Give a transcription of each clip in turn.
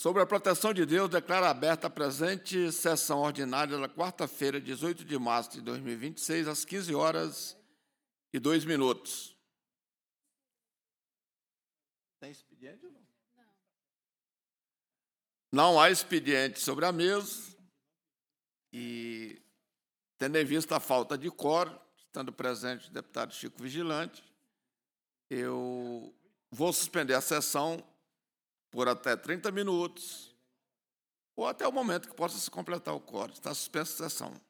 Sobre a proteção de Deus, declaro aberta a presente sessão ordinária da quarta-feira, 18 de março de 2026, às 15h02. Tem expediente ou não? Não há expediente sobre a mesa e, tendo em vista a falta de quórum, estando presente o deputado Chico Vigilante, eu vou suspender a sessão por até 30 minutos, ou até o momento que possa se completar o quórum. Está suspensa a sessão.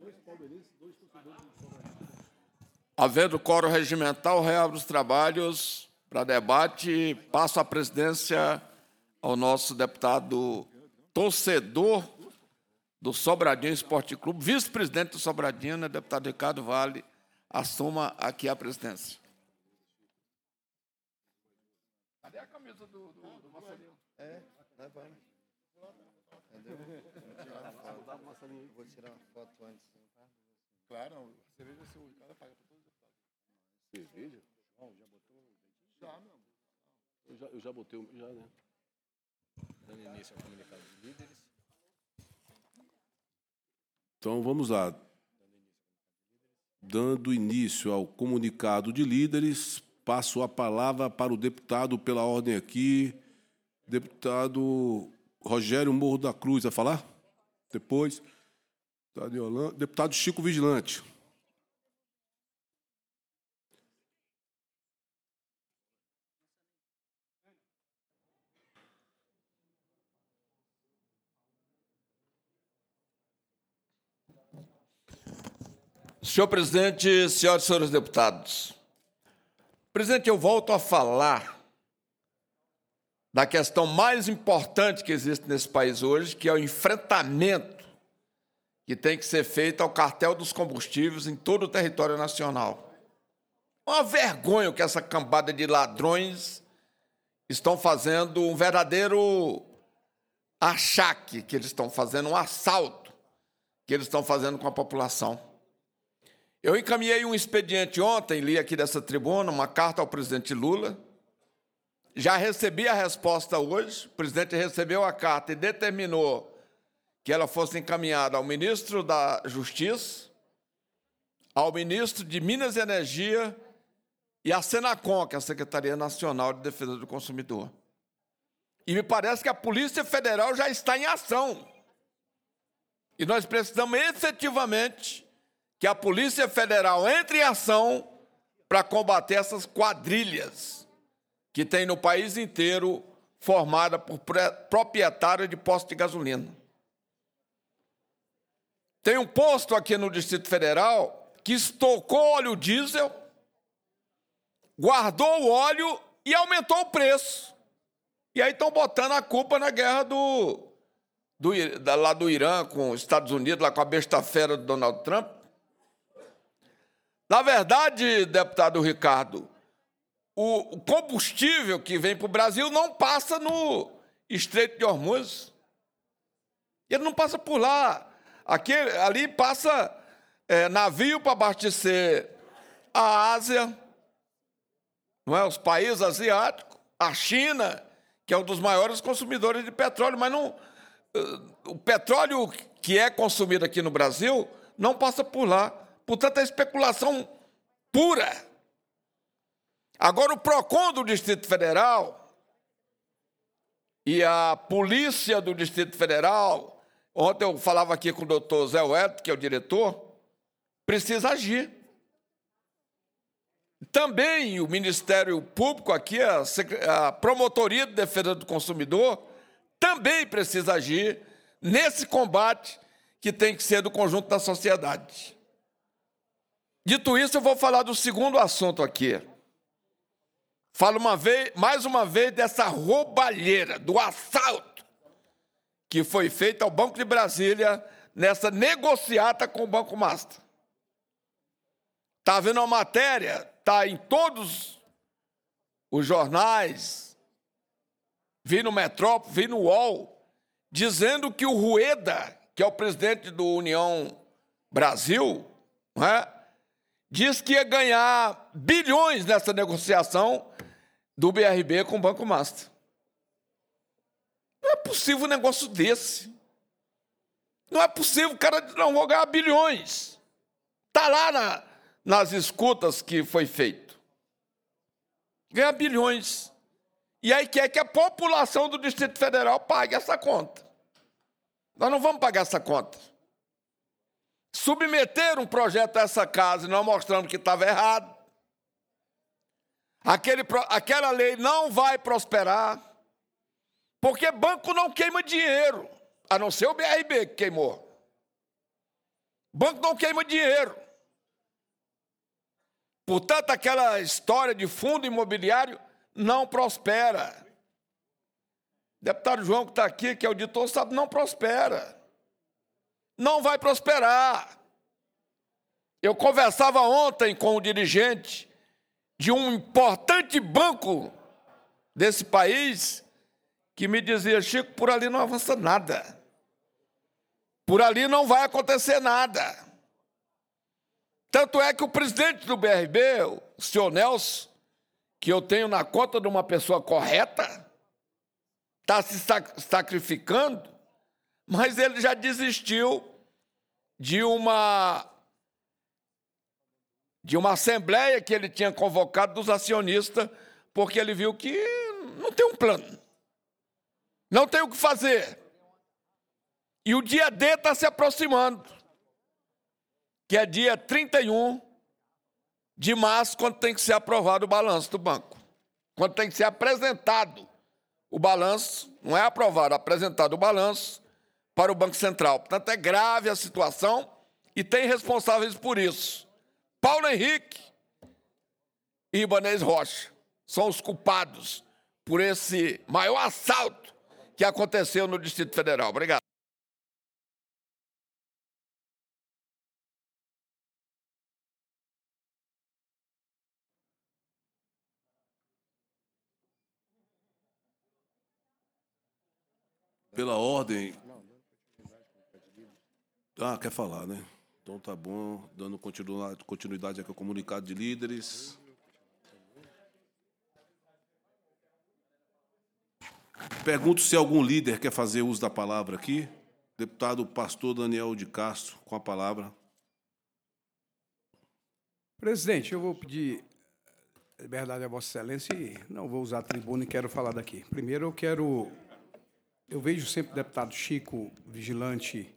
Havendo quórum regimental, reabro os trabalhos para debate. Passo a presidência ao nosso deputado torcedor do Sobradinho Esporte Clube, vice-presidente do Sobradinho, né, deputado Ricardo Vale, assuma aqui a presidência. Cadê a camisa do Marcelinho? Levando. Entendeu? Vou tirar uma foto antes. Claro, não. Cerveja, se o cara paga para todos os deputados. Cerveja? Não, já botou? Já, meu amor. Eu já botei, já, né? Dando início ao comunicado de líderes. Então, vamos lá. Dando início ao comunicado de líderes, passo a palavra para o deputado, pela ordem aqui, deputado Rogério Morro da Cruz, a falar? Depois, deputado Chico Vigilante. Senhor presidente, senhoras e senhores deputados, presidente, eu volto a falar da questão mais importante que existe nesse país hoje, que é o enfrentamento que tem que ser feito ao cartel dos combustíveis em todo o território nacional. Uma vergonha que essa cambada de ladrões estão fazendo, um verdadeiro achaque que eles estão fazendo, um assalto que eles estão fazendo com a população. Eu encaminhei um expediente ontem, li aqui dessa tribuna, uma carta ao presidente Lula. Já recebi a resposta hoje. O presidente recebeu a carta e determinou que ela fosse encaminhada ao ministro da Justiça, ao ministro de Minas e Energia e à Senacom, que é a Secretaria Nacional de Defesa do Consumidor. E me parece que a Polícia Federal já está em ação. E nós precisamos efetivamente que a Polícia Federal entre em ação para combater essas quadrilhas que tem no país inteiro, formada por proprietários de postos de gasolina. Tem um posto aqui no Distrito Federal que estocou óleo diesel, guardou o óleo e aumentou o preço. E aí estão botando a culpa na guerra lá do Irã com os Estados Unidos, lá com a besta fera do Donald Trump. Na verdade, deputado Ricardo, o combustível que vem para o Brasil não passa no Estreito de Hormuz. Ele não passa por lá. Ali passa navio para abastecer a Ásia, não é? Os países asiáticos, a China, que é um dos maiores consumidores de petróleo, mas não, o petróleo que é consumido aqui no Brasil não passa por lá. Portanto, é especulação pura. Agora, o PROCON do Distrito Federal e a Polícia do Distrito Federal, ontem eu falava aqui com o doutor Zé Wellington, que é o diretor, precisa agir. Também o Ministério Público aqui, a Promotoria de Defesa do Consumidor, também precisa agir nesse combate que tem que ser do conjunto da sociedade. Dito isso, eu vou falar do segundo assunto aqui. Falo mais uma vez dessa roubalheira, do assalto que foi feito ao Banco de Brasília nessa negociata com o Banco Master. Está vendo uma matéria, está em todos os jornais, vi no Metrópole, vi no UOL, dizendo que o Rueda, que é o presidente do União Brasil, não é? Diz que ia ganhar bilhões nessa negociação do BRB com o Banco Master. Não é possível um negócio desse. Não é possível, o cara não vou ganhar bilhões. Está lá nas escutas que foi feito. Ganhar bilhões. E aí quer que a população do Distrito Federal pague essa conta. Nós não vamos pagar essa conta. Submeter um projeto a essa casa e não mostrando que estava errado. Aquela lei não vai prosperar, porque banco não queima dinheiro, a não ser o BRB que queimou. Banco não queima dinheiro. Portanto, aquela história de fundo imobiliário não prospera. O deputado João, que está aqui, que é auditor, sabe, não prospera. Não vai prosperar. Eu conversava ontem com o dirigente de um importante banco desse país que me dizia: Chico, por ali não avança nada. Por ali não vai acontecer nada. Tanto é que o presidente do BRB, o senhor Nelson, que eu tenho na conta de uma pessoa correta, está se sacrificando, mas ele já desistiu de uma assembleia que ele tinha convocado dos acionistas, porque ele viu que não tem um plano, não tem o que fazer. E o dia D está se aproximando, que é dia 31 de março, quando tem que ser aprovado o balanço do banco. Quando tem que ser apresentado o balanço, não é aprovado, apresentado o balanço para o Banco Central. Portanto, é grave a situação e tem responsáveis por isso. Paulo Henrique e Ibanez Rocha são os culpados por esse maior assalto que aconteceu no Distrito Federal. Obrigado. Pela ordem. Quer falar, né? Então tá bom, dando continuidade aqui ao comunicado de líderes. Pergunto se algum líder quer fazer uso da palavra aqui. Deputado Pastor Daniel de Castro, com a palavra. Presidente, eu vou pedir liberdade a Vossa Excelência e não vou usar a tribuna e quero falar daqui. Primeiro, eu vejo sempre o deputado Chico Vigilante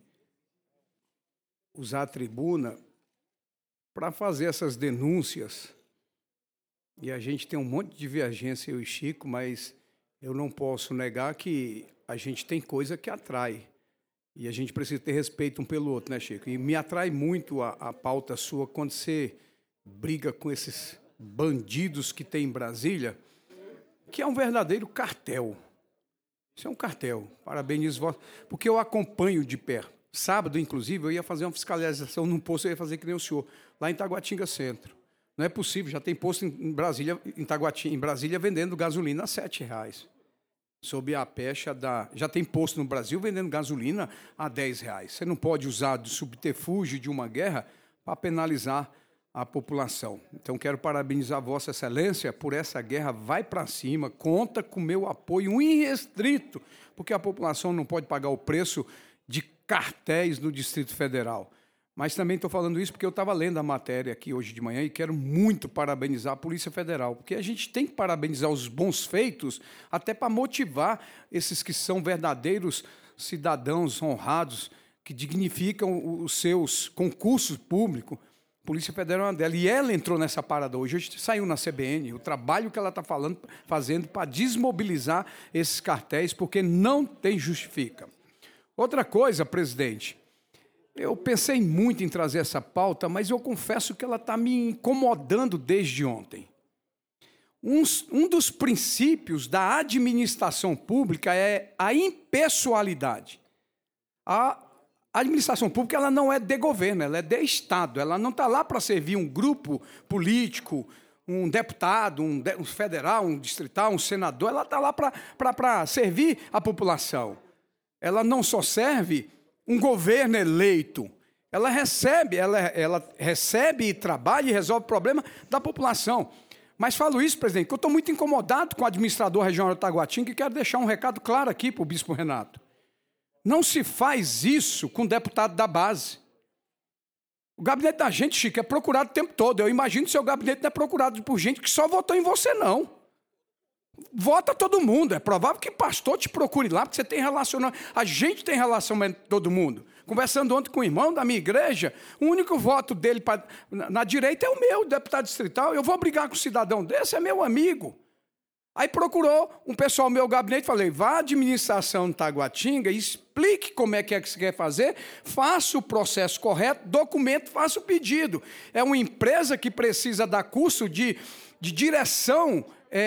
usar a tribuna para fazer essas denúncias. E a gente tem um monte de divergência, eu e Chico, mas eu não posso negar que a gente tem coisa que atrai. E a gente precisa ter respeito um pelo outro, né, Chico? E me atrai muito a pauta sua quando você briga com esses bandidos que tem em Brasília, que é um verdadeiro cartel. Isso é um cartel. Parabenizo vós, porque eu acompanho de perto. Sábado, inclusive, eu ia fazer uma fiscalização num posto, eu ia fazer que nem o senhor, lá em Taguatinga Centro. Não é possível, já tem posto em Brasília, em Brasília, vendendo gasolina a R$7. Sob a pecha da... Já tem posto no Brasil vendendo gasolina a R$10. Você não pode usar do subterfúgio de uma guerra para penalizar a população. Então, quero parabenizar Vossa Excelência por essa guerra. Vai para cima, conta com meu apoio irrestrito, porque a população não pode pagar o preço de cartéis no Distrito Federal. Mas também estou falando isso porque eu estava lendo a matéria aqui hoje de manhã e quero muito parabenizar a Polícia Federal, porque a gente tem que parabenizar os bons feitos até para motivar esses que são verdadeiros cidadãos honrados, que dignificam os seus concursos públicos. A Polícia Federal é uma delas. E ela entrou nessa parada hoje. Hoje saiu na CBN o trabalho que ela está fazendo para desmobilizar esses cartéis, porque não tem justifica. Outra coisa, presidente, eu pensei muito em trazer essa pauta, mas eu confesso que ela está me incomodando desde ontem. Um dos princípios da administração pública é a impessoalidade. A administração pública ela não é de governo, ela é de Estado. Ela não está lá para servir um grupo político, um deputado, um federal, um distrital, um senador. Ela está lá para servir a população. Ela não só serve um governo eleito, ela recebe e trabalha e resolve o problema da população. Mas falo isso, presidente, que eu estou muito incomodado com o administrador regional de Taguatinga e quero deixar um recado claro aqui para o bispo Renato. Não se faz isso com deputado da base. O gabinete da gente, Chico, é procurado o tempo todo. Eu imagino que seu gabinete não é procurado por gente que só votou em você, não. Vota todo mundo. É provável que pastor te procure lá, porque você tem relacionamento. A gente tem relacionamento com todo mundo. Conversando ontem com o irmão da minha igreja, o único voto dele na direita é o meu, deputado distrital. Eu vou brigar com um cidadão desse, é meu amigo. Aí procurou um pessoal do meu gabinete, falei, vá à administração de Taguatinga, explique como é que você quer fazer, faça o processo correto, documento, faça o pedido. É uma empresa que precisa dar curso de direção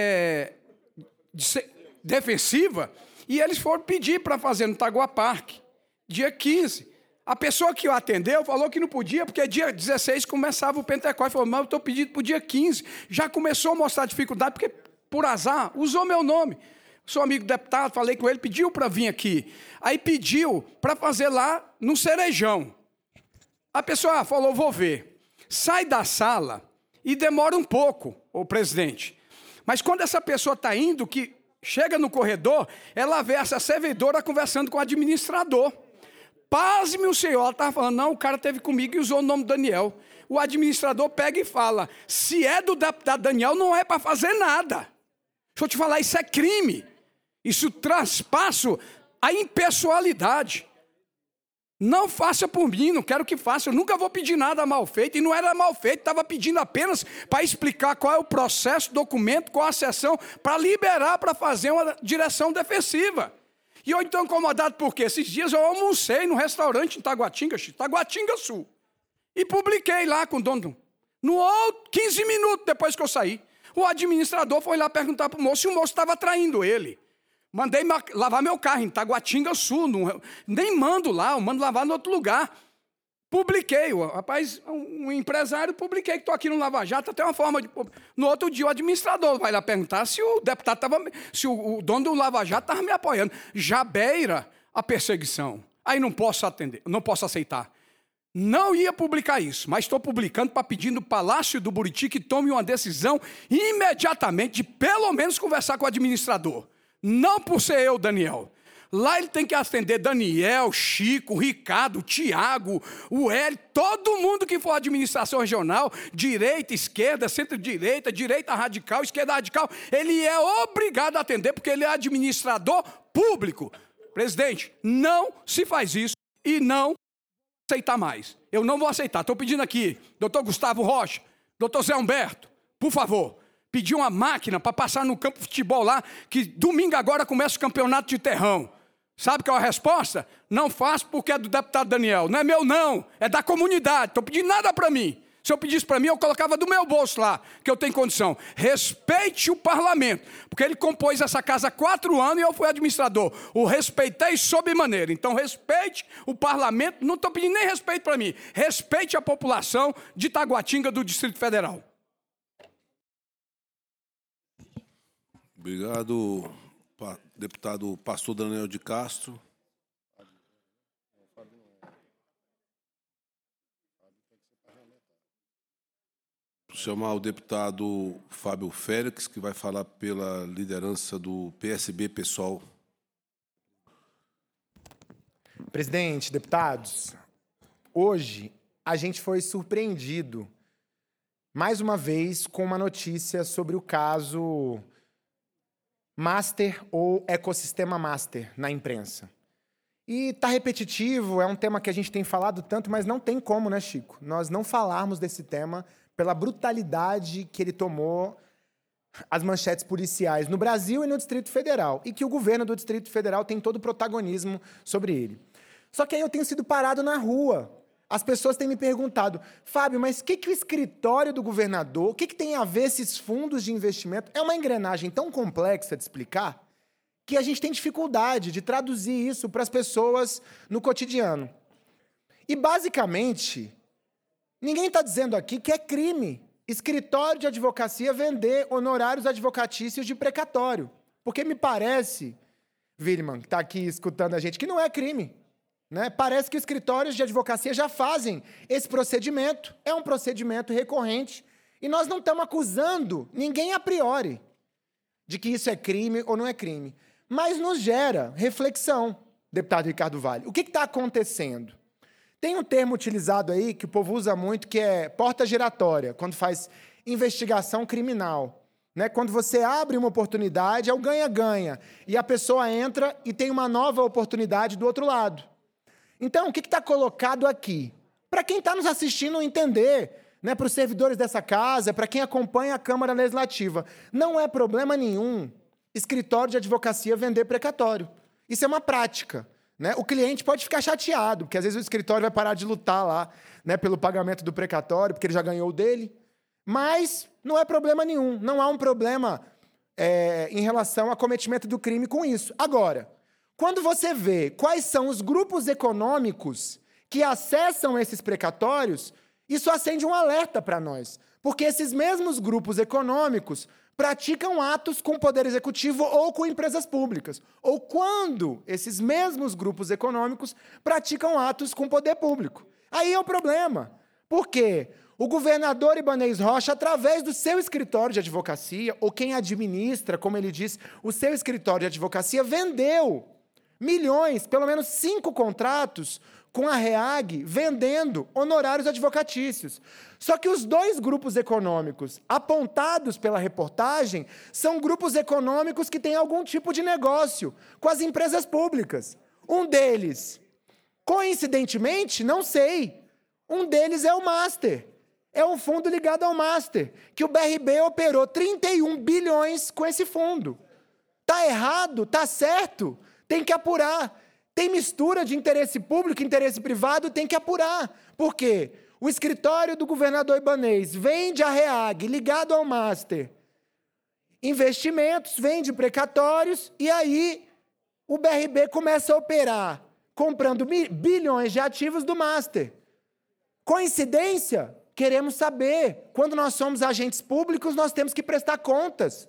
defensiva, e eles foram pedir para fazer no Taguá Parque, dia 15. A pessoa que o atendeu falou que não podia, porque dia 16 começava o Pentecostes. Falou, mas eu estou pedindo para o dia 15. Já começou a mostrar dificuldade, porque, por azar, usou meu nome. Sou amigo do deputado, falei com ele, pediu para vir aqui. Aí pediu para fazer lá no Cerejão. A pessoa falou, vou ver. Sai da sala e demora um pouco, o presidente. Mas quando essa pessoa está indo, que chega no corredor, ela vê essa servidora conversando com o administrador. Pasme o senhor, ela estava falando, não, o cara esteve comigo e usou o nome Daniel. O administrador pega e fala, se é do deputado Daniel, não é para fazer nada. Deixa eu te falar, isso é crime. Isso transpassa a impessoalidade. Não faça por mim, não quero que faça. Eu nunca vou pedir nada mal feito. E não era mal feito, estava pedindo apenas para explicar qual é o processo, documento, qual a sessão, para liberar, para fazer uma direção defensiva. E eu estou incomodado porque esses dias eu almocei no restaurante em Taguatinga, Taguatinga Sul. E publiquei lá com o dono. 15 minutos depois que eu saí. O administrador foi lá perguntar para o moço se o moço estava traindo ele. Mandei lavar meu carro em Taguatinga Sul. Nem mando lá, eu mando lavar em outro lugar. Publiquei, rapaz, um empresário, publiquei que estou aqui no Lava Jato, até uma forma de... No outro dia o administrador vai lá perguntar se o deputado estava... Se o dono do Lava Jato estava me apoiando. Já beira a perseguição. Aí não posso atender, não posso aceitar. Não ia publicar isso, mas estou publicando para pedir no Palácio do Buriti que tome uma decisão imediatamente de pelo menos conversar com o administrador. Não por ser eu, Daniel. Lá ele tem que atender Daniel, Chico, Ricardo, Tiago, o Hélio, todo mundo que for administração regional, direita, esquerda, centro-direita, direita radical, esquerda radical, ele é obrigado a atender porque ele é administrador público. Presidente, não se faz isso e não aceitar mais. Eu não vou aceitar. Estou pedindo aqui, doutor Gustavo Rocha, doutor Zé Humberto, por favor, pedir uma máquina para passar no campo de futebol lá, que domingo agora começa o campeonato de terrão. Sabe qual é a resposta? Não faço porque é do deputado Daniel. Não é meu, não. É da comunidade. Estou pedindo nada para mim. Se eu pedisse para mim, eu colocava do meu bolso lá, que eu tenho condição. Respeite o parlamento, porque ele compôs essa casa há 4 anos e eu fui administrador. O respeitei sob maneira. Então, respeite o parlamento. Não estou pedindo nem respeito para mim. Respeite a população de Taguatinga do Distrito Federal. Obrigado, deputado Pastor Daniel de Castro. Vou chamar o deputado Fábio Félix, que vai falar pela liderança do PSB PSOL. Presidente, deputados, hoje a gente foi surpreendido, mais uma vez, com uma notícia sobre o caso Master ou Ecossistema Master na imprensa. E tá repetitivo, é um tema que a gente tem falado tanto, mas não tem como, né, Chico? Nós não falarmos desse tema pela brutalidade que ele tomou as manchetes policiais no Brasil e no Distrito Federal, e que o governo do Distrito Federal tem todo o protagonismo sobre ele. Só que aí eu tenho sido parado na rua. As pessoas têm me perguntado, Fábio, mas o que o escritório do governador, o que tem a ver esses fundos de investimento? É uma engrenagem tão complexa de explicar que a gente tem dificuldade de traduzir isso para as pessoas no cotidiano. E, basicamente, ninguém está dizendo aqui que é crime escritório de advocacia vender honorários advocatícios de precatório. Porque me parece, Wilman, que está aqui escutando a gente, que não é crime. Né? Parece que os escritórios de advocacia já fazem esse procedimento, é um procedimento recorrente, e nós não estamos acusando ninguém a priori de que isso é crime ou não é crime. Mas nos gera reflexão, deputado Ricardo Vale. O que está acontecendo? Tem um termo utilizado aí, que o povo usa muito, que é porta giratória, quando faz investigação criminal. Né? Quando você abre uma oportunidade, é o ganha-ganha, e a pessoa entra e tem uma nova oportunidade do outro lado. Então, o que está colocado aqui? Para quem está nos assistindo entender, né, para os servidores dessa casa, para quem acompanha a Câmara Legislativa. Não é problema nenhum escritório de advocacia vender precatório. Isso é uma prática, né? O cliente pode ficar chateado, porque às vezes o escritório vai parar de lutar lá, né, pelo pagamento do precatório, porque ele já ganhou o dele. Mas não é problema nenhum. Não há um problema em relação ao cometimento do crime com isso. Agora, quando você vê quais são os grupos econômicos que acessam esses precatórios, isso acende um alerta para nós. Porque esses mesmos grupos econômicos praticam atos com o Poder Executivo ou com empresas públicas. Ou quando esses mesmos grupos econômicos praticam atos com o poder público. Aí é o problema. Por quê? O governador Ibanez Rocha, através do seu escritório de advocacia, ou quem administra, como ele diz, o seu escritório de advocacia, vendeu milhões, pelo menos 5 contratos, com a REAG, vendendo honorários advocatícios. Só que os 2 grupos econômicos apontados pela reportagem são grupos econômicos que têm algum tipo de negócio com as empresas públicas. Um deles, coincidentemente, não sei, um deles é o Master. É um fundo ligado ao Master, que o BRB operou 31 bilhões com esse fundo. Tá errado? Tá certo? Tem que apurar. Tem mistura de interesse público e interesse privado, tem que apurar. Por quê? O escritório do governador Ibanez vende a REAG, ligado ao Master, investimentos, vende precatórios, e aí o BRB começa a operar, comprando bilhões de ativos do Master. Coincidência? Queremos saber. Quando nós somos agentes públicos, nós temos que prestar contas.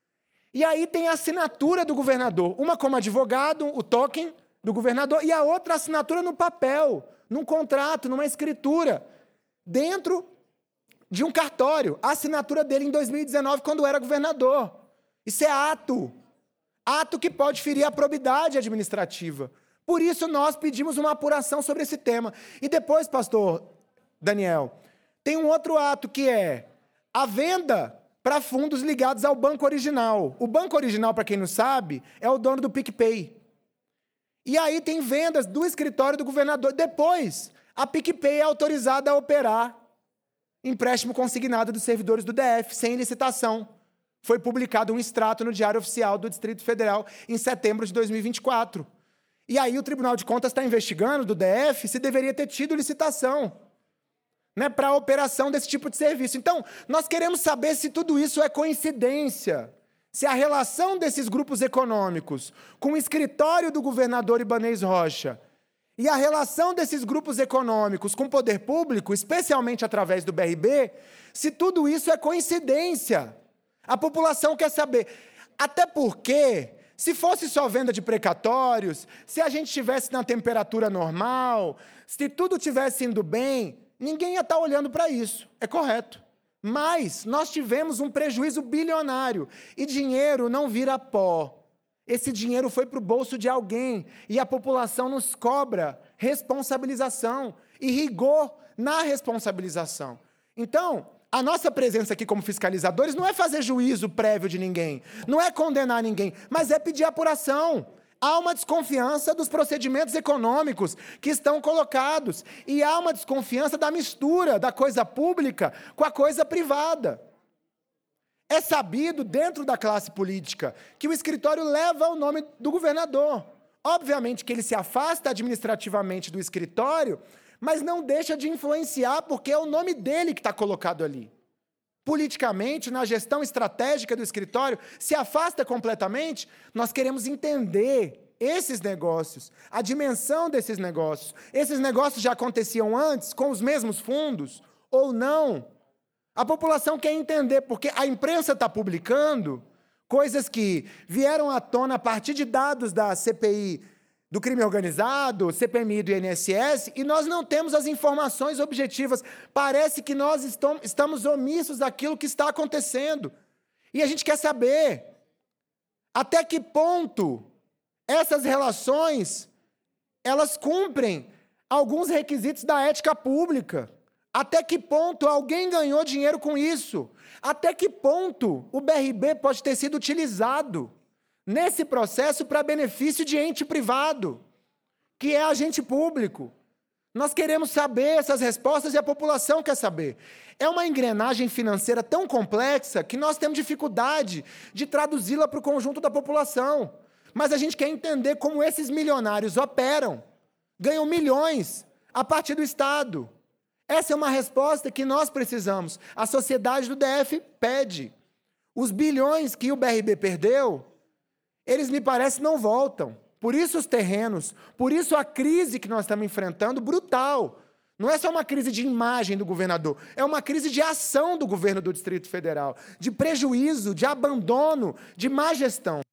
E aí tem a assinatura do governador, uma como advogado, o token do governador, e a outra assinatura no papel, num contrato, numa escritura, dentro de um cartório. A assinatura dele em 2019, quando era governador. Isso é ato. Ato que pode ferir a probidade administrativa. Por isso, nós pedimos uma apuração sobre esse tema. E depois, pastor Daniel, tem um outro ato que é a venda para fundos ligados ao Banco Original. O Banco Original, para quem não sabe, é o dono do PicPay. E aí tem vendas do escritório do governador. Depois, a PicPay é autorizada a operar empréstimo consignado dos servidores do DF, sem licitação. Foi publicado um extrato no Diário Oficial do Distrito Federal em setembro de 2024. E aí o Tribunal de Contas está investigando do DF se deveria ter tido licitação, né, para a operação desse tipo de serviço. Então, nós queremos saber se tudo isso é coincidência, se a relação desses grupos econômicos com o escritório do governador Ibanez Rocha e a relação desses grupos econômicos com o poder público, especialmente através do BRB, se tudo isso é coincidência. A população quer saber. Até porque, se fosse só venda de precatórios, se a gente estivesse na temperatura normal, se tudo estivesse indo bem, ninguém ia estar olhando para isso. É correto. Mas nós tivemos um prejuízo bilionário e dinheiro não vira pó. Esse dinheiro foi para o bolso de alguém e a população nos cobra responsabilização e rigor na responsabilização. Então, a nossa presença aqui como fiscalizadores não é fazer juízo prévio de ninguém, não é condenar ninguém, mas é pedir apuração. Há uma desconfiança dos procedimentos econômicos que estão colocados e há uma desconfiança da mistura da coisa pública com a coisa privada. É sabido dentro da classe política que o escritório leva o nome do governador. Obviamente que ele se afasta administrativamente do escritório, mas não deixa de influenciar porque é o nome dele que está colocado ali. Politicamente, na gestão estratégica do escritório, se afasta completamente, nós queremos entender esses negócios, a dimensão desses negócios. Esses negócios já aconteciam antes, com os mesmos fundos, ou não? A população quer entender, porque a imprensa está publicando coisas que vieram à tona a partir de dados da CPI do crime organizado, CPMI do INSS, e nós não temos as informações objetivas. Parece que nós estamos omissos daquilo que está acontecendo. E a gente quer saber até que ponto essas relações elas cumprem alguns requisitos da ética pública. Até que ponto alguém ganhou dinheiro com isso? Até que ponto o BRB pode ter sido utilizado nesse processo para benefício de ente privado, que é agente público? Nós queremos saber essas respostas e a população quer saber. É uma engrenagem financeira tão complexa que nós temos dificuldade de traduzi-la para o conjunto da população. Mas a gente quer entender como esses milionários operam, ganham milhões a partir do Estado. Essa é uma resposta que nós precisamos. A sociedade do DF pede. Os bilhões que o BRB perdeu, eles me parece não voltam. Por isso os terrenos, por isso a crise que nós estamos enfrentando, brutal. Não é só uma crise de imagem do governador, é uma crise de ação do governo do Distrito Federal, de prejuízo, de abandono, de má gestão.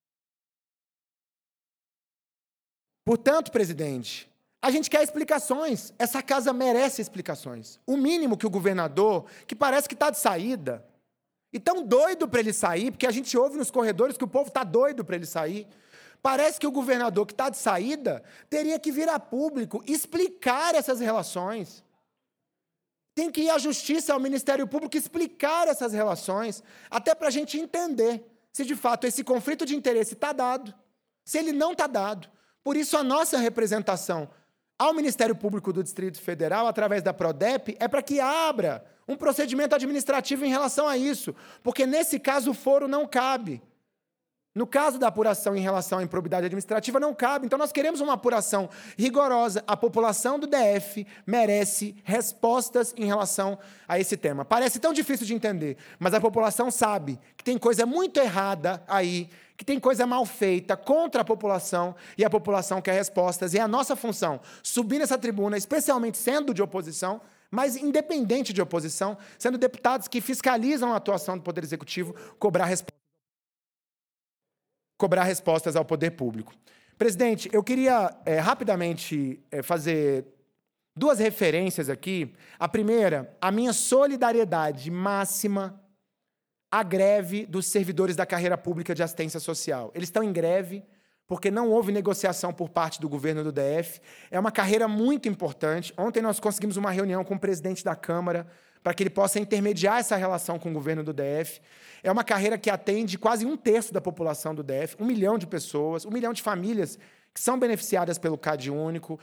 Portanto, presidente, a gente quer explicações. Essa casa merece explicações. O mínimo que o governador, que parece que está de saída, e tão doido para ele sair, porque a gente ouve nos corredores que o povo está doido para ele sair, parece que o governador que está de saída teria que vir a público explicar essas relações. Tem que ir à Justiça, ao Ministério Público, explicar essas relações, até para a gente entender se, de fato, esse conflito de interesse está dado, se ele não está dado. Por isso, a nossa representação ao Ministério Público do Distrito Federal, através da Prodep, é para que abra um procedimento administrativo em relação a isso, porque, nesse caso, o foro não cabe. No caso da apuração em relação à improbidade administrativa, não cabe. Então, nós queremos uma apuração rigorosa. A população do DF merece respostas em relação a esse tema. Parece tão difícil de entender, mas a população sabe que tem coisa muito errada aí, que tem coisa mal feita contra a população, e a população quer respostas. E é a nossa função subir nessa tribuna, especialmente sendo de oposição, mas independente de oposição, sendo deputados que fiscalizam a atuação do Poder Executivo, cobrar respostas ao poder público. Presidente, eu queria rapidamente fazer duas referências aqui. A primeira, a minha solidariedade máxima à greve dos servidores da carreira pública de assistência social. Eles estão em greve porque não houve negociação por parte do governo do DF. É uma carreira muito importante. Ontem nós conseguimos uma reunião com o presidente da Câmara para que ele possa intermediar essa relação com o governo do DF. É uma carreira que atende quase 1/3 da população do DF, 1 milhão de pessoas, 1 milhão de famílias que são beneficiadas pelo CAD Único,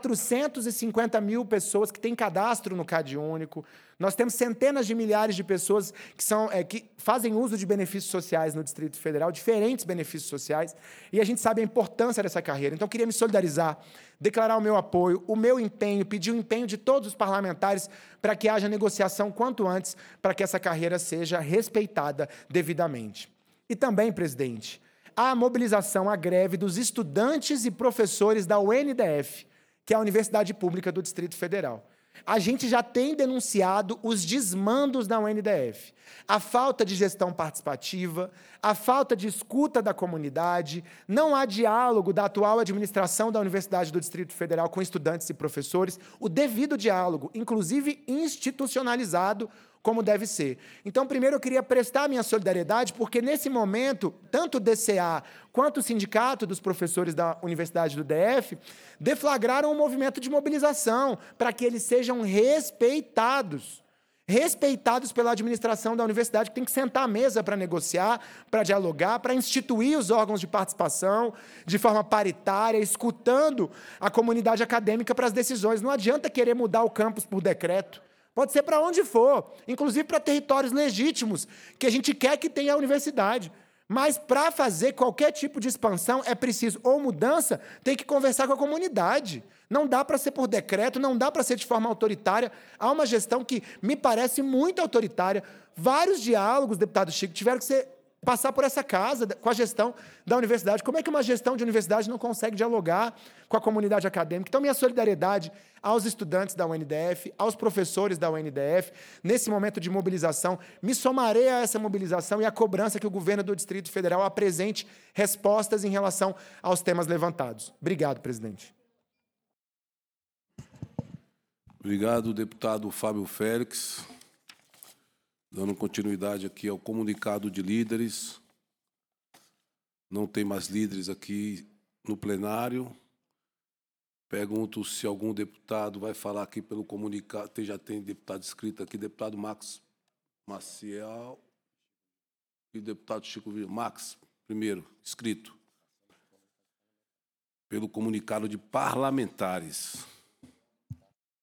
450 mil pessoas que têm cadastro no CAD Único. Nós temos centenas de milhares de pessoas que fazem uso de benefícios sociais no Distrito Federal, diferentes benefícios sociais, e a gente sabe a importância dessa carreira. Então, eu queria me solidarizar, declarar o meu apoio, o meu empenho, pedir o empenho de todos os parlamentares para que haja negociação quanto antes, para que essa carreira seja respeitada devidamente. E também, presidente, a mobilização, a greve dos estudantes e professores da UNDF, que é a Universidade Pública do Distrito Federal. A gente já tem denunciado os desmandos da UNDF, a falta de gestão participativa, a falta de escuta da comunidade, não há diálogo da atual administração da Universidade do Distrito Federal com estudantes e professores, o devido diálogo, inclusive institucionalizado, como deve ser. Então, primeiro, eu queria prestar minha solidariedade, porque, nesse momento, tanto o DCA quanto o Sindicato dos Professores da Universidade do DF deflagraram um movimento de mobilização para que eles sejam respeitados pela administração da universidade, que tem que sentar à mesa para negociar, para dialogar, para instituir os órgãos de participação de forma paritária, escutando a comunidade acadêmica para as decisões. Não adianta querer mudar o campus por decreto. Pode ser para onde for, inclusive para territórios legítimos, que a gente quer que tenha a universidade. Mas, para fazer qualquer tipo de expansão, é preciso, ou mudança, tem que conversar com a comunidade. Não dá para ser por decreto, não dá para ser de forma autoritária. Há uma gestão que me parece muito autoritária. Vários diálogos, deputado Chico, tiveram que passar por essa casa, com a gestão da universidade. Como é que uma gestão de universidade não consegue dialogar com a comunidade acadêmica? Então, minha solidariedade aos estudantes da UNDF, aos professores da UNDF, nesse momento de mobilização, me somarei a essa mobilização e à cobrança que o governo do Distrito Federal apresente respostas em relação aos temas levantados. Obrigado, presidente. Obrigado, deputado Fábio Félix. Dando continuidade aqui ao comunicado de líderes. Não tem mais líderes aqui no plenário. Pergunto se algum deputado vai falar aqui pelo comunicado. Já tem deputado inscrito aqui, deputado Max Maciel e deputado Chico Vigilante. Max, primeiro, inscrito. Pelo comunicado de parlamentares.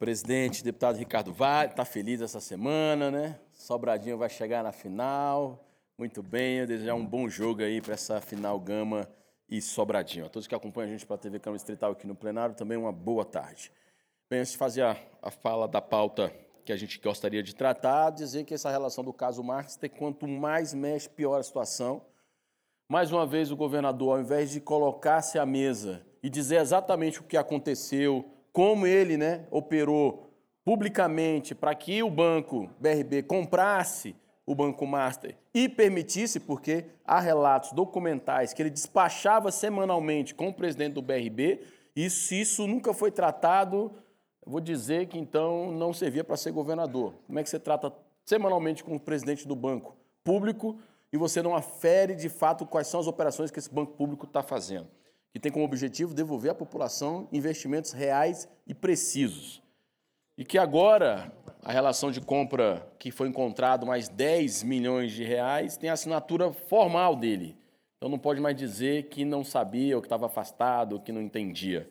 Presidente, deputado Ricardo Vale, está feliz essa semana, né? Sobradinho vai chegar na final. Muito bem, eu desejo um bom jogo aí para essa final Gama e Sobradinho. A todos que acompanham a gente pela TV Câmara Distrital aqui no plenário, também uma boa tarde. Bem, antes de fazer a fala da pauta que a gente gostaria de tratar, dizer que essa relação do caso Marques, quanto mais mexe, pior a situação. Mais uma vez, o governador, ao invés de colocar-se à mesa e dizer exatamente o que aconteceu, como ele, né, operou publicamente para que o Banco BRB comprasse o Banco Master e permitisse, porque há relatos documentais que ele despachava semanalmente com o presidente do BRB, e se isso nunca foi tratado, eu vou dizer que então não servia para ser governador. Como é que você trata semanalmente com o presidente do banco público e você não afere de fato quais são as operações que esse banco público está fazendo? Que tem como objetivo devolver à população investimentos reais e precisos. E que agora a relação de compra que foi encontrado mais 10 milhões de reais tem a assinatura formal dele. Então não pode mais dizer que não sabia, ou que estava afastado, ou que não entendia.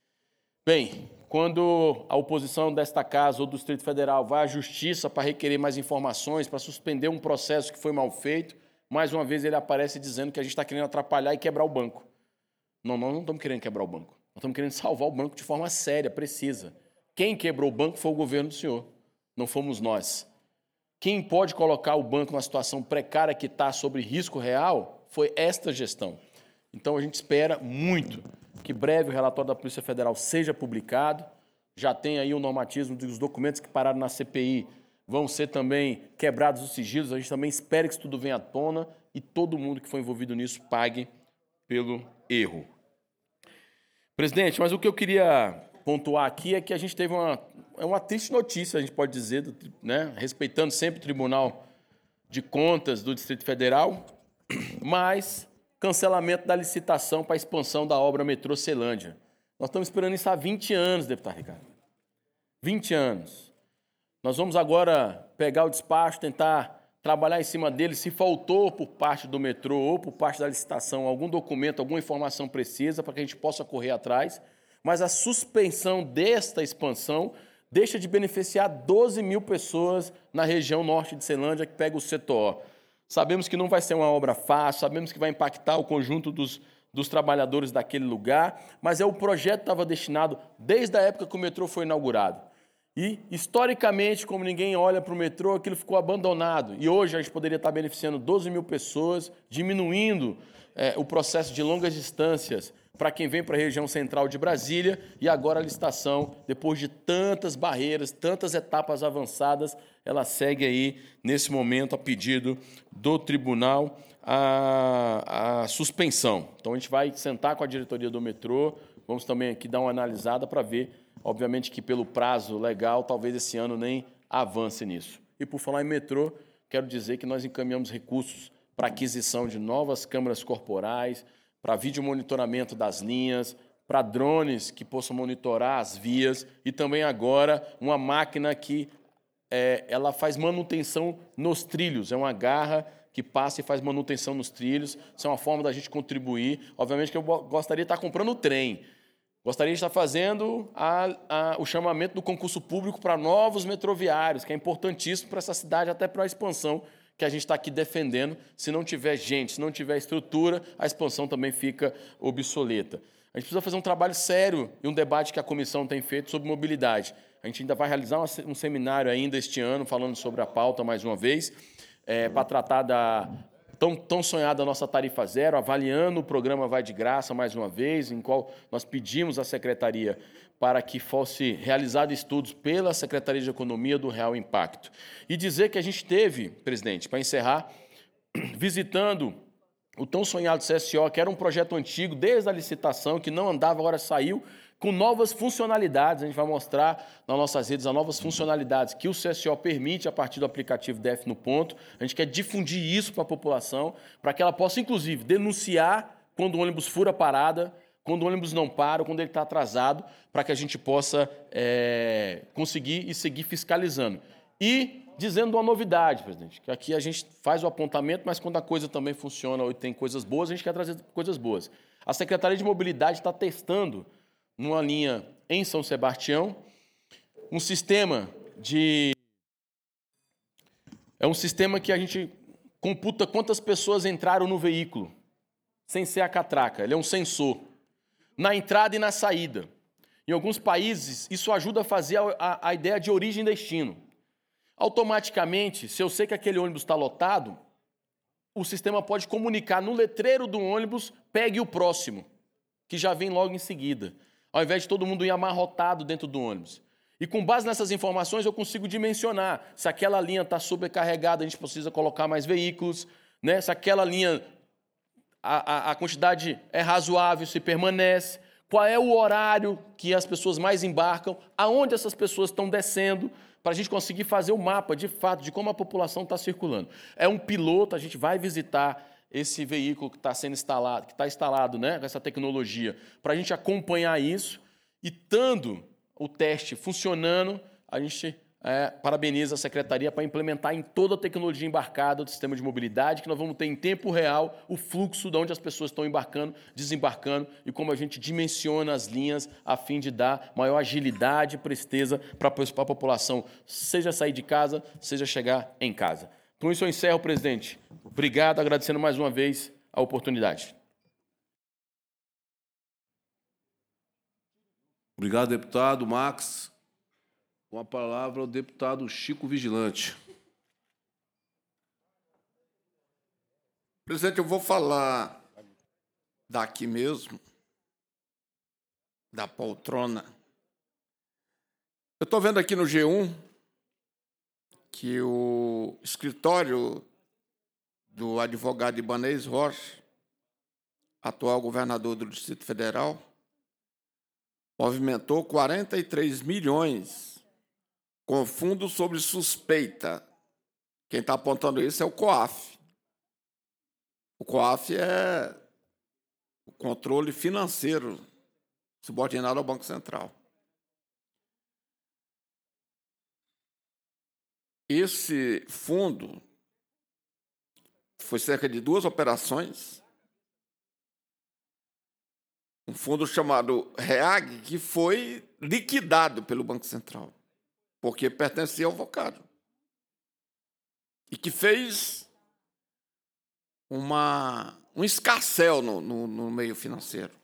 Bem, quando a oposição desta casa ou do Distrito Federal vai à Justiça para requerer mais informações, para suspender um processo que foi mal feito, mais uma vez ele aparece dizendo que a gente está querendo atrapalhar e quebrar o banco. Não, nós não estamos querendo quebrar o banco. Nós estamos querendo salvar o banco de forma séria, precisa. Quem quebrou o banco foi o governo do senhor, não fomos nós. Quem pode colocar o banco numa situação precária que está sobre risco real foi esta gestão. Então, a gente espera muito que breve o relatório da Polícia Federal seja publicado. Já tem aí o normatismo dos documentos que pararam na CPI vão ser também quebrados os sigilos. A gente também espera que isso tudo venha à tona e todo mundo que foi envolvido nisso pague pelo erro. Presidente, mas o que eu queria pontuar aqui é que a gente teve uma triste notícia, a gente pode dizer, né, respeitando sempre o Tribunal de Contas do Distrito Federal, mas cancelamento da licitação para a expansão da obra Metrô Celândia. Nós estamos esperando isso há 20 anos, deputado Ricardo. 20 anos. Nós vamos agora pegar o despacho, tentar trabalhar em cima dele, se faltou por parte do metrô ou por parte da licitação algum documento, alguma informação precisa para que a gente possa correr atrás, mas a suspensão desta expansão deixa de beneficiar 12 mil pessoas na região norte de Celândia, que pega o CTO. Sabemos que não vai ser uma obra fácil, sabemos que vai impactar o conjunto dos trabalhadores daquele lugar, mas o projeto estava destinado desde a época que o metrô foi inaugurado. E, historicamente, como ninguém olha para o metrô, aquilo ficou abandonado. E hoje a gente poderia estar beneficiando 12 mil pessoas, diminuindo o processo de longas distâncias para quem vem para a região central de Brasília. E agora a licitação, depois de tantas barreiras, tantas etapas avançadas, ela segue aí, nesse momento, a pedido do tribunal, a suspensão. Então, a gente vai sentar com a diretoria do metrô, vamos também aqui dar uma analisada para ver. Obviamente que pelo prazo legal, talvez esse ano nem avance nisso. E por falar em metrô, quero dizer que nós encaminhamos recursos para aquisição de novas câmeras corporais, para vídeo monitoramento das linhas, para drones que possam monitorar as vias e também agora uma máquina que ela faz manutenção nos trilhos, é uma garra que passa e faz manutenção nos trilhos. Isso é uma forma da gente contribuir. Obviamente que eu gostaria de estar comprando o trem. Gostaria de estar fazendo o chamamento do concurso público para novos metroviários, que é importantíssimo para essa cidade, até para a expansão que a gente está aqui defendendo. Se não tiver gente, se não tiver estrutura, a expansão também fica obsoleta. A gente precisa fazer um trabalho sério e um debate que a comissão tem feito sobre mobilidade. A gente ainda vai realizar um seminário ainda este ano, falando sobre a pauta mais uma vez, para tratar da tão sonhada a nossa tarifa zero, avaliando o programa Vai de Graça mais uma vez, em qual nós pedimos à Secretaria para que fosse realizado estudos pela Secretaria de Economia do real impacto. E dizer que a gente teve, presidente, para encerrar, visitando o tão sonhado CSO, que era um projeto antigo, desde a licitação, que não andava, agora saiu, com novas funcionalidades. A gente vai mostrar nas nossas redes as novas funcionalidades que o CSO permite a partir do aplicativo DF no Ponto. A gente quer difundir isso para a população, para que ela possa, inclusive, denunciar quando o ônibus fura a parada, quando o ônibus não para, quando ele está atrasado, para que a gente possa conseguir e seguir fiscalizando. E dizendo uma novidade, presidente, que aqui a gente faz o apontamento, mas quando a coisa também funciona ou tem coisas boas, a gente quer trazer coisas boas. A Secretaria de Mobilidade está testando numa linha em São Sebastião, um sistema de... É um sistema que a gente computa quantas pessoas entraram no veículo, sem ser a catraca. Ele é um sensor, na entrada e na saída. Em alguns países, isso ajuda a fazer a ideia de origem e destino. Automaticamente, se eu sei que aquele ônibus está lotado, o sistema pode comunicar no letreiro do ônibus, pegue o próximo, que já vem logo em seguida, ao invés de todo mundo ir amarrotado dentro do ônibus. E com base nessas informações eu consigo dimensionar se aquela linha está sobrecarregada, a gente precisa colocar mais veículos, né? Se aquela linha, a quantidade é razoável, se permanece, qual é o horário que as pessoas mais embarcam, aonde essas pessoas estão descendo, para a gente conseguir fazer o mapa, de fato, de como a população está circulando. É um piloto, a gente vai visitar esse veículo que está sendo instalado, que está instalado, né, com essa tecnologia, para a gente acompanhar isso, e estando o teste funcionando, a gente parabeniza a Secretaria para implementar em toda a tecnologia embarcada do sistema de mobilidade, que nós vamos ter em tempo real o fluxo de onde as pessoas estão embarcando, desembarcando, e como a gente dimensiona as linhas a fim de dar maior agilidade e presteza para a população, seja sair de casa, seja chegar em casa. Com isso eu encerro, presidente. Obrigado, agradecendo mais uma vez a oportunidade. Obrigado, deputado Max. Com a palavra, o deputado Chico Vigilante. Presidente, eu vou falar daqui mesmo, da poltrona. Eu estou vendo aqui no G1 que o escritório do advogado Ibanez Rocha, atual governador do Distrito Federal, movimentou 43 milhões com fundo sobre suspeita. Quem está apontando isso é o COAF. O COAF é o controle financeiro subordinado ao Banco Central. Esse fundo foi cerca de 2 operações. Um fundo chamado REAG, que foi liquidado pelo Banco Central, porque pertencia ao Vocário, e que fez um escarcéu no meio financeiro.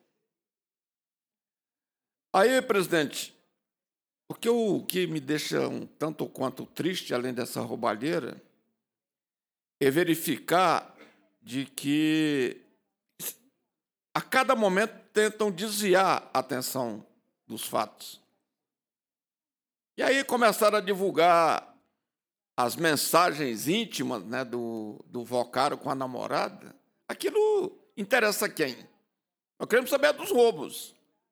Aí, presidente, o que me deixa um tanto ou quanto triste, além dessa roubalheira, é verificar de que a cada momento tentam desviar a atenção dos fatos. E aí começaram a divulgar as mensagens íntimas, né, do Vocário com a namorada. Aquilo interessa quem? Nós queremos saber dos roubos.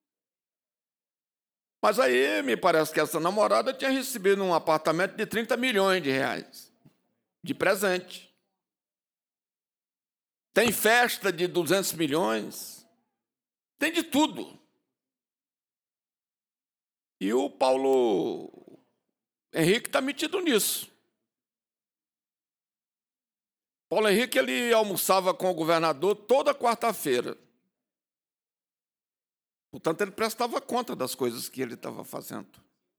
Mas aí me parece que essa namorada tinha recebido um apartamento de 30 milhões de reais de presente. Tem festa de 200 milhões. Tem de tudo. E o Paulo Henrique está metido nisso. Paulo Henrique, ele almoçava com o governador toda quarta-feira. Portanto, ele prestava conta das coisas que ele estava fazendo.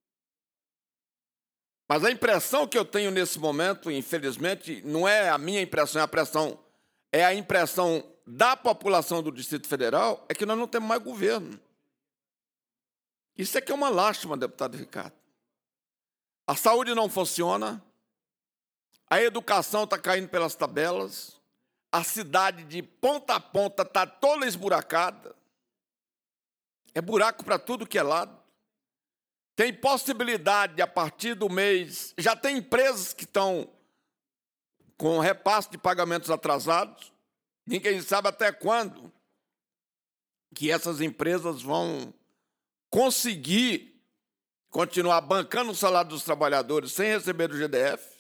Mas a impressão que eu tenho nesse momento, infelizmente, não é a minha impressão, é a impressão da população do Distrito Federal, é que nós não temos mais governo. Isso é que é uma lástima, deputado Ricardo. A saúde não funciona, a educação está caindo pelas tabelas, a cidade de ponta a ponta está toda esburacada, é buraco para tudo que é lado. Tem possibilidade de, a partir do mês, já tem empresas que estão com repasse de pagamentos atrasados, ninguém sabe até quando que essas empresas vão conseguir continuar bancando o salário dos trabalhadores sem receber o GDF.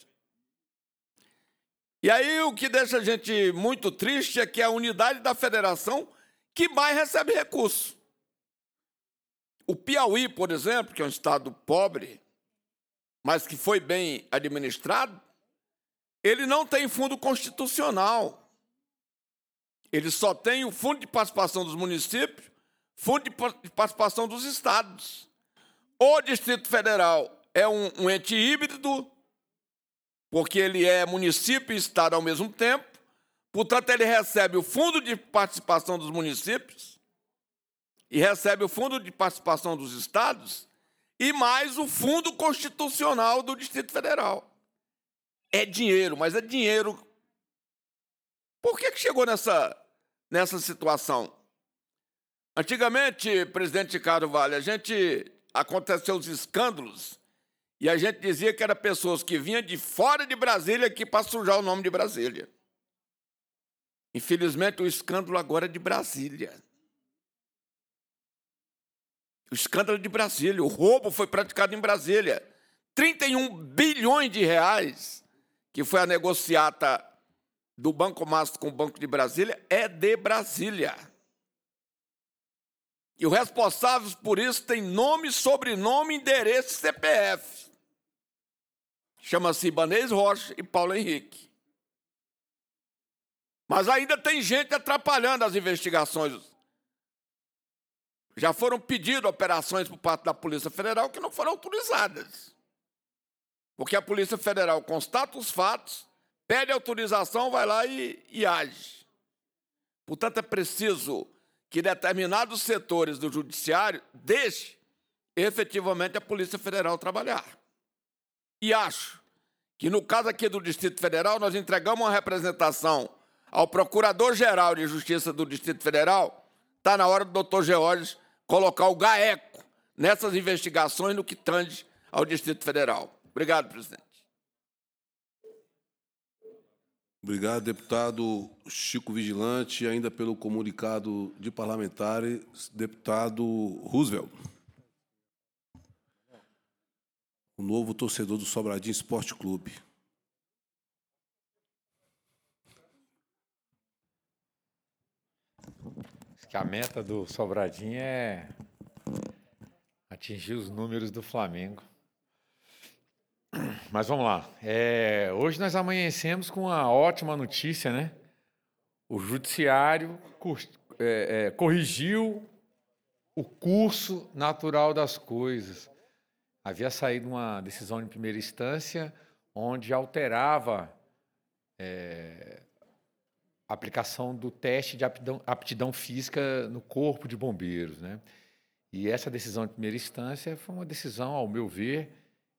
E aí o que deixa a gente muito triste é que é a unidade da federação que mais recebe recurso. O Piauí, por exemplo, que é um estado pobre, mas que foi bem administrado, ele não tem fundo constitucional. Ele só tem o fundo de participação dos municípios, fundo de participação dos estados. O Distrito Federal é um ente híbrido, porque ele é município e estado ao mesmo tempo, portanto, ele recebe o fundo de participação dos municípios e recebe o fundo de participação dos estados e mais o fundo constitucional do Distrito Federal. É dinheiro, mas é dinheiro. Por que chegou nessa situação? Antigamente, presidente Ricardo Vale, aconteceu os escândalos e a gente dizia que eram pessoas que vinham de fora de Brasília aqui para sujar o nome de Brasília. Infelizmente, o escândalo agora é de Brasília. O escândalo de Brasília, o roubo foi praticado em Brasília. 31 bilhões de reais, que foi a negociata do Banco Master com o Banco de Brasília, é de Brasília. E os responsáveis por isso têm nome, sobrenome, endereço e CPF. Chama-se Ibanez Rocha e Paulo Henrique. Mas ainda tem gente atrapalhando as investigações. Já foram pedidas operações por parte da Polícia Federal que não foram autorizadas. Porque a Polícia Federal constata os fatos, pede autorização, vai lá e age. Portanto, é preciso que determinados setores do Judiciário deixem efetivamente a Polícia Federal trabalhar. E acho que, no caso aqui do Distrito Federal, nós entregamos uma representação ao Procurador-Geral de Justiça do Distrito Federal. Está na hora do doutor Georges colocar o GAECO nessas investigações no que tange ao Distrito Federal. Obrigado, presidente. Obrigado, deputado Chico Vigilante. E ainda pelo comunicado de parlamentares, deputado Roosevelt. O novo torcedor do Sobradinho Esporte Clube. Acho que a meta do Sobradinho é atingir os números do Flamengo. Mas vamos lá. Hoje nós amanhecemos com uma ótima notícia, né? O Judiciário corrigiu o curso natural das coisas. Havia saído uma decisão de primeira instância onde alterava a aplicação do teste de aptidão física no Corpo de Bombeiros, né? E essa decisão de primeira instância foi uma decisão, ao meu ver,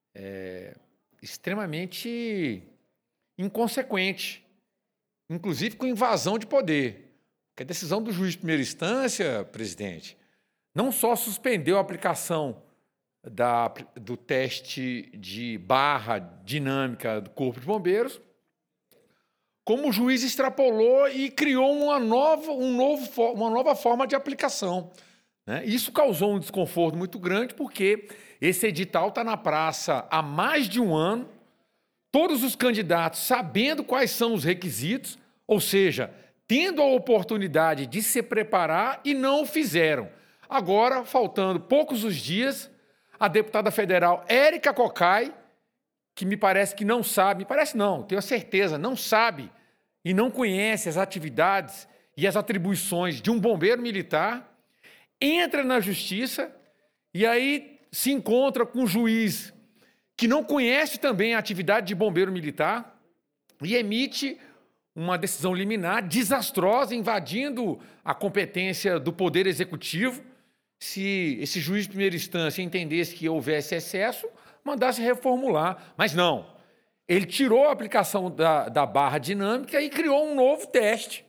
extremamente inconsequente, inclusive com invasão de poder. Porque a decisão do juiz de primeira instância, presidente, não só suspendeu a aplicação do teste de barra dinâmica do Corpo de Bombeiros, como o juiz extrapolou e criou uma nova forma de aplicação, né? Isso causou um desconforto muito grande, porque esse edital está na praça há mais de um ano, todos os candidatos sabendo quais são os requisitos, ou seja, tendo a oportunidade de se preparar e não o fizeram. Agora, faltando poucos os dias, a deputada federal Érica Cocai, que me parece que não sabe, tenho a certeza, não sabe e não conhece as atividades e as atribuições de um bombeiro militar, entra na justiça e aí se encontra com um juiz que não conhece também a atividade de bombeiro militar e emite uma decisão liminar desastrosa, invadindo a competência do Poder Executivo. Se esse juiz de primeira instância entendesse que houvesse excesso, mandasse reformular. Mas não. Ele tirou a aplicação da barra dinâmica e criou um novo teste.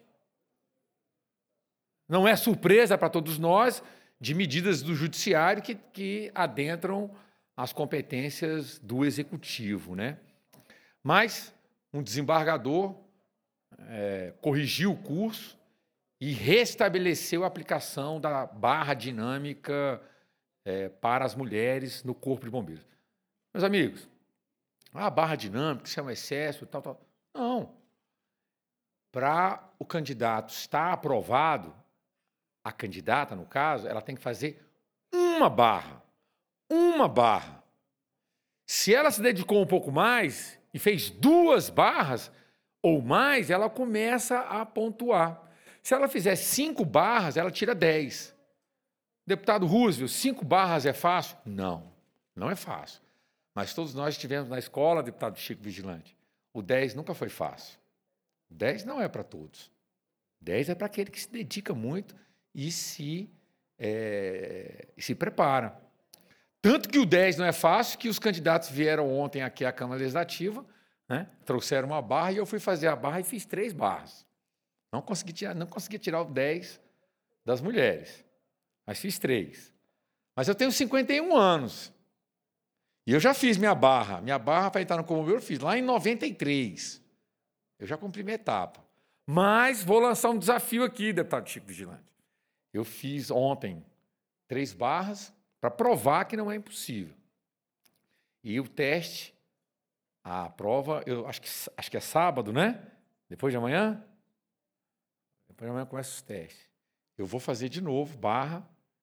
Não é surpresa para todos nós de medidas do judiciário que adentram as competências do executivo, né? Mas um desembargador corrigiu o curso e restabeleceu a aplicação da barra dinâmica para as mulheres no Corpo de Bombeiros. Meus amigos, a barra dinâmica, isso é um excesso, tal. Não. Para o candidato estar aprovado, a candidata, no caso, ela tem que fazer uma barra. Uma barra. Se ela se dedicou um pouco mais e fez 2 barras ou mais, ela começa a pontuar. Se ela fizer 5 barras, ela tira 10. Deputado Roosevelt, 5 barras é fácil? Não, não é fácil. mas todos nós estivemos na escola, deputado Chico Vigilante. O 10 nunca foi fácil. O 10 não é para todos. 10 é para aquele que se dedica muito e se prepara. Tanto que o 10 não é fácil, que os candidatos vieram ontem aqui à Câmara Legislativa, né, trouxeram uma barra e eu fui fazer a barra e fiz 3 barras. Não consegui tirar o 10 das mulheres, mas fiz 3. Mas eu tenho 51 anos e eu já fiz minha barra. Minha barra para entrar no Corpo de Bombeiro eu fiz lá em 93. Eu já cumpri minha etapa. Mas vou lançar um desafio aqui, deputado Chico Vigilante. Eu fiz ontem 3 barras para provar que não é impossível. E o teste, a prova, eu acho que é sábado, né? Depois de amanhã? Depois de amanhã começa os testes. Eu vou fazer de novo, barra,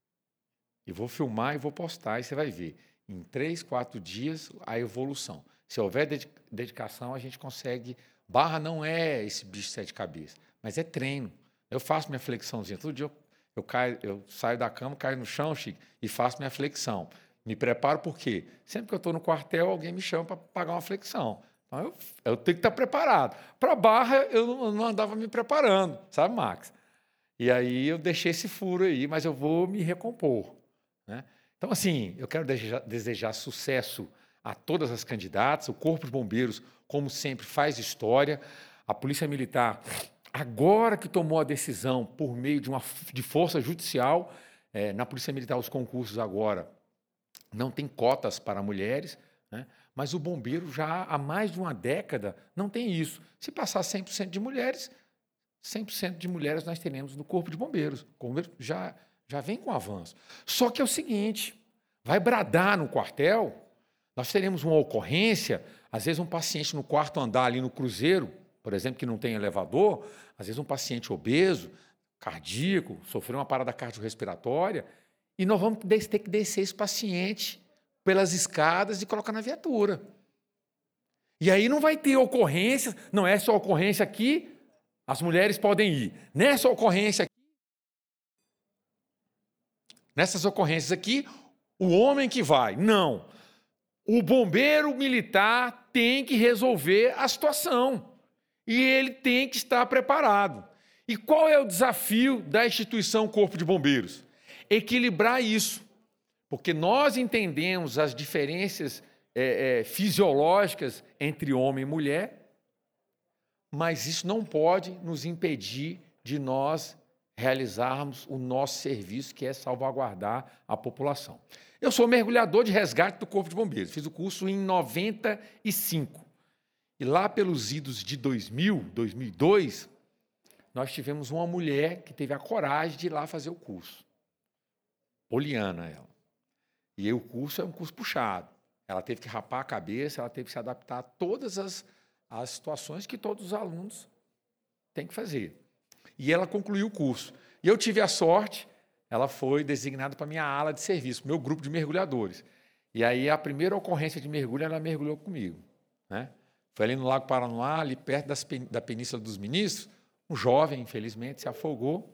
e vou filmar e vou postar, e você vai ver. Em 3, 4 dias, a evolução. Se houver dedicação, a gente consegue. Barra não é esse bicho de 7 cabeças, mas é treino. Eu faço minha flexãozinha. Todo dia eu saio da cama, caio no chão, Chico, e faço minha flexão. Me preparo por quê? Sempre que eu estou no quartel, alguém me chama para pagar uma flexão. Então, eu tenho que estar preparado. Para barra, eu não andava me preparando, sabe, Max? E aí eu deixei esse furo aí, mas eu vou me recompor, né? Então, assim, eu quero desejar sucesso a todas as candidatas. O Corpo de Bombeiros, como sempre, faz história. A Polícia Militar, agora que tomou a decisão por meio de força judicial, na Polícia Militar, os concursos agora não tem cotas para mulheres, né? Mas o bombeiro já há mais de uma década não tem isso. Se passar 100% de mulheres, 100% de mulheres nós teremos no Corpo de Bombeiros. O bombeiro já vem com avanço. Só que é o seguinte, vai bradar no quartel, nós teremos uma ocorrência, às vezes um paciente no quarto andar ali no cruzeiro, por exemplo, que não tem elevador, às vezes um paciente obeso, cardíaco, sofreu uma parada cardiorrespiratória, e nós vamos ter que descer esse paciente pelas escadas e colocar na viatura. E aí não vai ter ocorrência, não é só ocorrência aqui, as mulheres podem ir. Nessa ocorrência aqui, nessas ocorrências aqui, o homem que vai. Não. O bombeiro militar tem que resolver a situação. E ele tem que estar preparado. E qual é o desafio da instituição Corpo de Bombeiros? Equilibrar isso. Porque nós entendemos as diferenças fisiológicas entre homem e mulher, mas isso não pode nos impedir de nós realizarmos o nosso serviço, que é salvaguardar a população. Eu sou mergulhador de resgate do Corpo de Bombeiros, fiz o curso em 95. E lá pelos idos de 2000, 2002, nós tivemos uma mulher que teve a coragem de ir lá fazer o curso. Poliana, ela. E aí o curso é um curso puxado. Ela teve que rapar a cabeça, ela teve que se adaptar a todas as situações que todos os alunos têm que fazer. E ela concluiu o curso. E eu tive a sorte, ela foi designada para a minha ala de serviço, meu grupo de mergulhadores. E aí a primeira ocorrência de mergulho, ela mergulhou comigo, né? Foi ali no Lago Paranoá, ali perto da Península dos Ministros, um jovem, infelizmente, se afogou.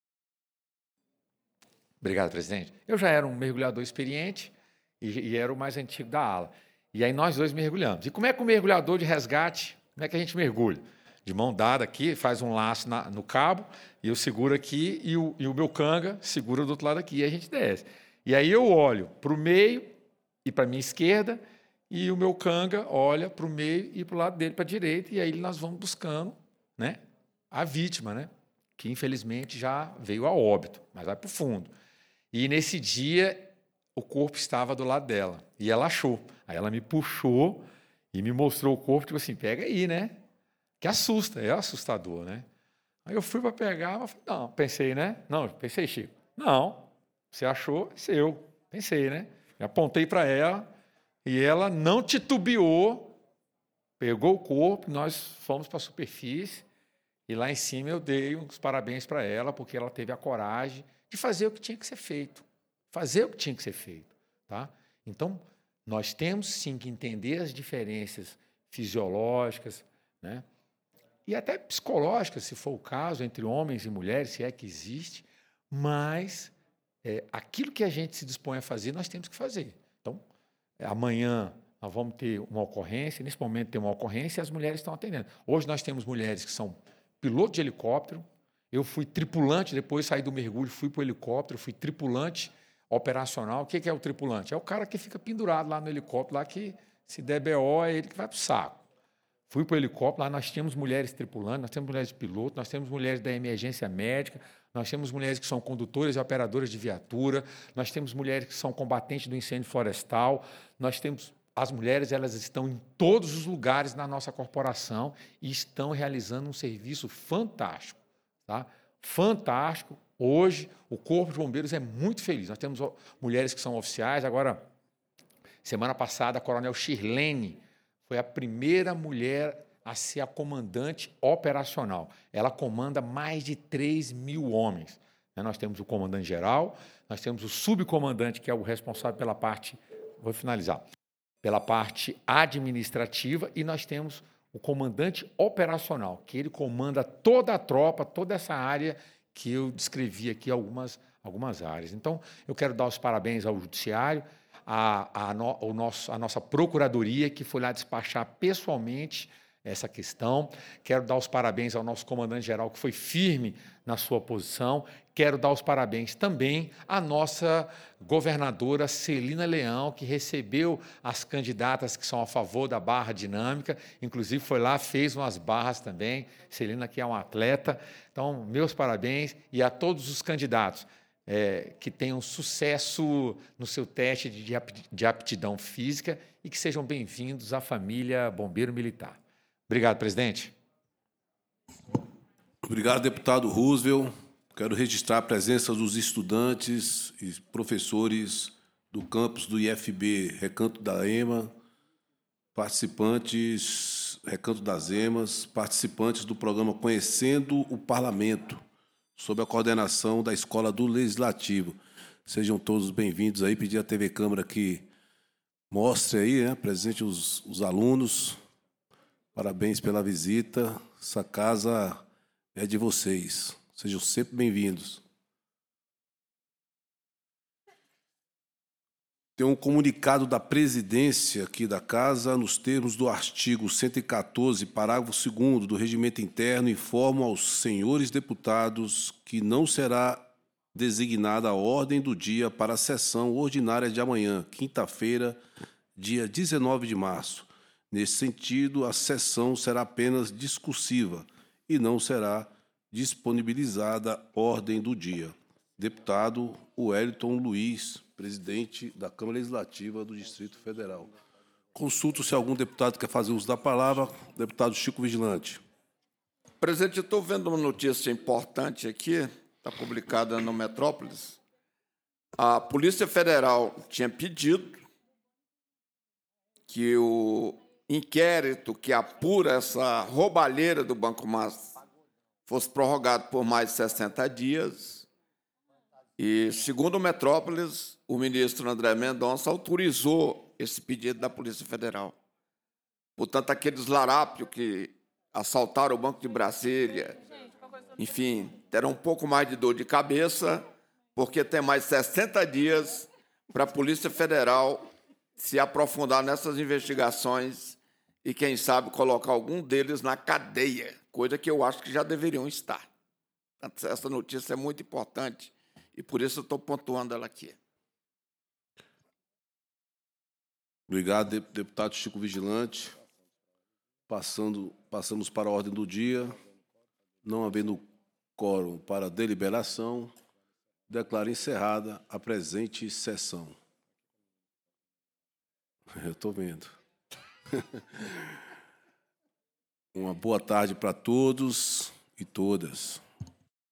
Obrigado, presidente. Eu já era um mergulhador experiente e era o mais antigo da ala. E aí nós dois mergulhamos. E como é que o mergulhador de resgate, como é que a gente mergulha? De mão dada aqui, faz um laço no cabo, e eu seguro aqui, e o meu canga segura do outro lado aqui, e a gente desce. E aí eu olho para o meio e para a minha esquerda, e o meu canga olha para o meio e para o lado dele, para a direita, e aí nós vamos buscando, né, a vítima, né, que infelizmente já veio a óbito, mas vai para o fundo. E nesse dia o corpo estava do lado dela, e ela achou. Aí ela me puxou e me mostrou o corpo, tipo assim, pega aí, né? Que assusta, é assustador, né? Aí eu fui para pegar, mas não, pensei, né? Não, pensei, Chico, não, você achou, é seu. Pensei, né? Eu apontei para ela e ela não titubeou, pegou o corpo, nós fomos para a superfície e lá em cima eu dei uns parabéns para ela, porque ela teve a coragem de fazer o que tinha que ser feito. Fazer o que tinha que ser feito, tá? Então, nós temos sim que entender as diferenças fisiológicas, né? E até psicológicas, se for o caso, entre homens e mulheres, se é que existe, mas aquilo que a gente se dispõe a fazer, nós temos que fazer. Então, amanhã nós vamos ter uma ocorrência, nesse momento tem uma ocorrência e as mulheres estão atendendo. Hoje nós temos mulheres que são piloto de helicóptero, eu fui tripulante, depois saí do mergulho, fui para o helicóptero, fui tripulante operacional. O que é o tripulante? É o cara que fica pendurado lá no helicóptero, lá que se der BO é ele que vai para o saco. Fui para o helicóptero, lá nós tínhamos mulheres tripulantes, nós temos mulheres pilotos, nós temos mulheres da emergência médica, nós temos mulheres que são condutoras e operadoras de viatura, nós temos mulheres que são combatentes do incêndio florestal, nós temos... As mulheres, elas estão em todos os lugares na nossa corporação e estão realizando um serviço fantástico, tá? Fantástico. Hoje, o Corpo de Bombeiros é muito feliz. Nós temos mulheres que são oficiais. Agora, semana passada, a Coronel Shirlene foi a primeira mulher a ser a comandante operacional. Ela comanda mais de 3.000 homens. Nós temos o comandante-geral, nós temos o subcomandante, que é o responsável pela parte... Vou finalizar. Pela parte administrativa, e nós temos o comandante operacional, que ele comanda toda a tropa, toda essa área que eu descrevi aqui, algumas áreas. Então, eu quero dar os parabéns ao Judiciário, à nossa Procuradoria, que foi lá despachar pessoalmente essa questão. Quero dar os parabéns ao nosso comandante-geral, que foi firme na sua posição. Quero dar os parabéns também à nossa governadora Celina Leão, que recebeu as candidatas que são a favor da barra dinâmica, inclusive foi lá, fez umas barras também. Celina, que é uma atleta. Então, meus parabéns, e a todos os candidatos que tenham sucesso no seu teste de aptidão física e que sejam bem-vindos à família Bombeiro Militar. Obrigado, presidente. Obrigado, deputado Roosevelt. Quero registrar a presença dos estudantes e professores do campus do IFB Recanto da EMA, participantes, Recanto das EMAs, participantes do programa Conhecendo o Parlamento, sob a coordenação da Escola do Legislativo. Sejam todos bem-vindos aí. Pedir à TV Câmara que mostre aí, apresente os alunos. Parabéns pela visita. Essa casa é de vocês. Sejam sempre bem-vindos. Tem um comunicado da presidência aqui da Casa, nos termos do artigo 114, parágrafo 2º do Regimento Interno, informo aos senhores deputados que não será designada a ordem do dia para a sessão ordinária de amanhã, quinta-feira, dia 19 de março. Nesse sentido, a sessão será apenas discursiva e não será disponibilizada ordem do dia. Deputado Wellington Luiz, presidente da Câmara Legislativa do Distrito Federal. Consulto se algum deputado quer fazer uso da palavra. Deputado Chico Vigilante. Presidente, eu estou vendo uma notícia importante aqui, está publicada no Metrópolis. A Polícia Federal tinha pedido que o inquérito que apura essa roubalheira do Banco Master fosse prorrogado por mais de 60 dias. E, segundo o Metrópolis, o ministro André Mendonça autorizou esse pedido da Polícia Federal. Portanto, aqueles larápios que assaltaram o Banco de Brasília, enfim, terão um pouco mais de dor de cabeça, porque tem mais 60 dias para a Polícia Federal se aprofundar nessas investigações e, quem sabe, colocar algum deles na cadeia, coisa que eu acho que já deveriam estar. Essa notícia é muito importante e, por isso, eu estou pontuando ela aqui. Obrigado, deputado Chico Vigilante. Passamos para a ordem do dia. Não havendo quórum para deliberação, declaro encerrada a presente sessão. Eu estou vendo. Uma boa tarde para todos e todas.